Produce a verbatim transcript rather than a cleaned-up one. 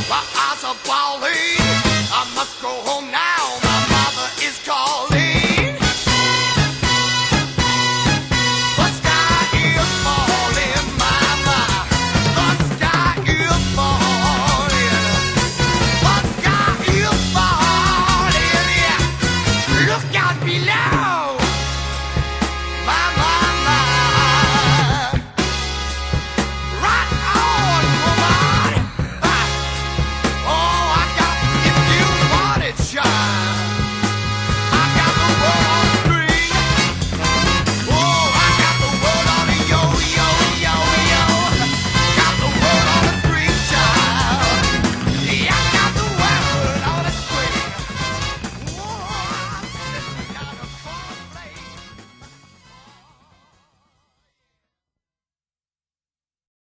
My eyes are falling. I must go home now. My mother is calling. The sky is falling, mama. The sky is falling. The sky is falling. Yeah. Look out below.